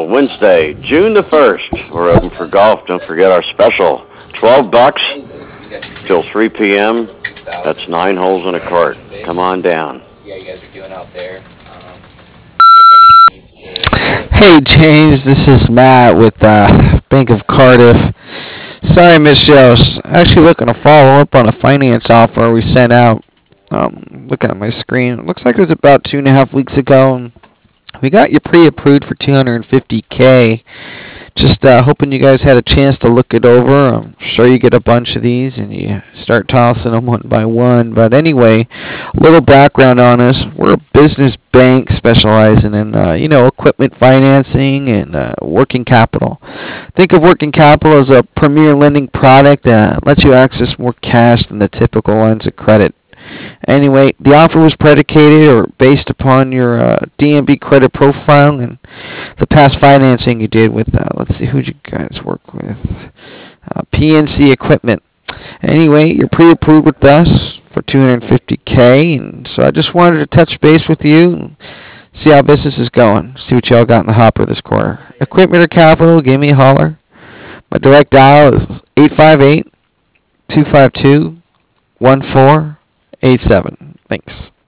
Wednesday, June the 1st. We're open for golf. Don't forget our special. $12 till 3 p.m. That's 9 holes in a cart. Come on down. Hey James, this is Matt with Bank of Cardiff. Sorry, Miss Jones. Actually looking to follow up on a finance offer we sent out. Looking at my screen, it looks like it was about 2.5 weeks ago. And we got you pre-approved for 250K. Just hoping you guys had a chance to look it over. I'm sure you get a bunch of these and you start tossing them one by one. But anyway, a little background on us. We're a business bank specializing in, equipment financing and working capital. Think of working capital as a premier lending product that lets you access more cash than the typical lines of credit. Anyway, the offer was predicated or based upon your DNB credit profile and the past financing you did with, let's see, who'd you guys work with? PNC Equipment. Anyway, you're pre-approved with us for 250K, and so I just wanted to touch base with you and see how business is going, see what y'all got in the hopper this quarter. Equipment or capital, give me a holler. My direct dial is 858-252-1487. Thanks.